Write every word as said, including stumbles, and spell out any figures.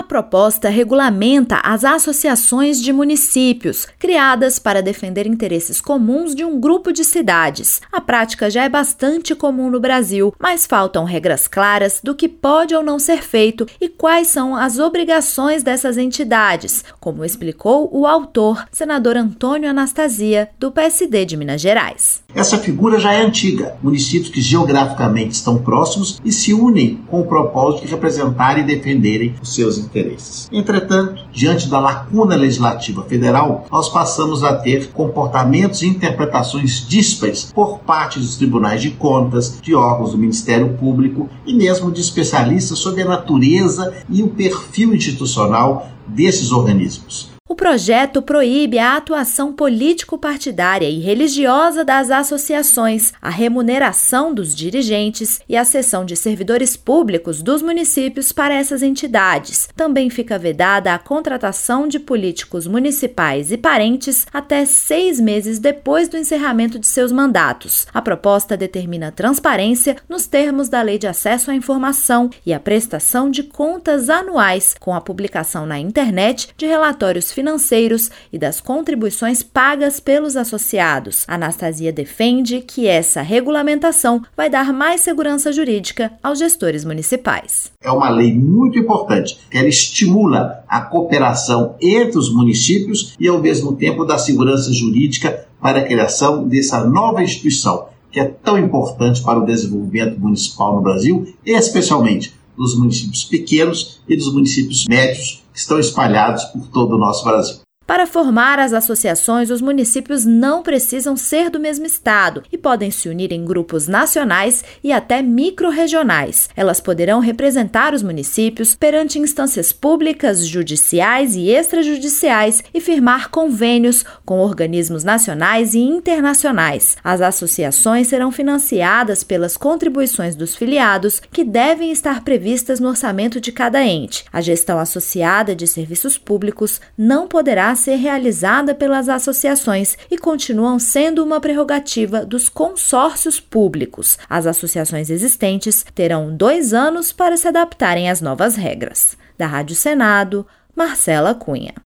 proposta regulamenta as associações de municípios, criadas para defender interesses comuns de um grupo de cidades. A prática já é bastante comum no Brasil, mas faltam regras claras do que pode ou não ser feito e quais são as obrigações dessas entidades, como explicou o autor, senador Antônio Anastasia, do P S D de Minas Gerais. Essa figura já é antiga. Municípios que geograficamente estão próximos e se unem com o propósito de representarem e defenderem os seus interesses. Entretanto, diante da lacuna legislativa federal, nós passamos a ter comportamentos e interpretações díspares por parte dos tribunais de contas, de órgãos do Ministério Público e mesmo de especialistas sobre a natureza e o perfil institucional desses organismos. O projeto proíbe a atuação político-partidária e religiosa das associações, a remuneração dos dirigentes e a cessão de servidores públicos dos municípios para essas entidades. Também fica vedada a contratação de políticos municipais e parentes até seis meses depois do encerramento de seus mandatos. A proposta determina transparência nos termos da Lei de Acesso à Informação e a prestação de contas anuais, com a publicação na internet de relatórios financeiros e das contribuições pagas pelos associados. Anastasia defende que essa regulamentação vai dar mais segurança jurídica aos gestores municipais. É uma lei muito importante, que ela estimula a cooperação entre os municípios e, ao mesmo tempo, dá segurança jurídica para a criação dessa nova instituição, que é tão importante para o desenvolvimento municipal no Brasil, especialmente dos municípios pequenos e dos municípios médios que estão espalhados por todo o nosso Brasil. Para formar as associações, os municípios não precisam ser do mesmo estado e podem se unir em grupos nacionais e até micro-regionais. Elas poderão representar os municípios perante instâncias públicas, judiciais e extrajudiciais e firmar convênios com organismos nacionais e internacionais. As associações serão financiadas pelas contribuições dos filiados, que devem estar previstas no orçamento de cada ente. A gestão associada de serviços públicos não poderá ser realizada pelas associações e continuam sendo uma prerrogativa dos consórcios públicos. As associações existentes terão dois anos para se adaptarem às novas regras. Da Rádio Senado, Marcela Cunha.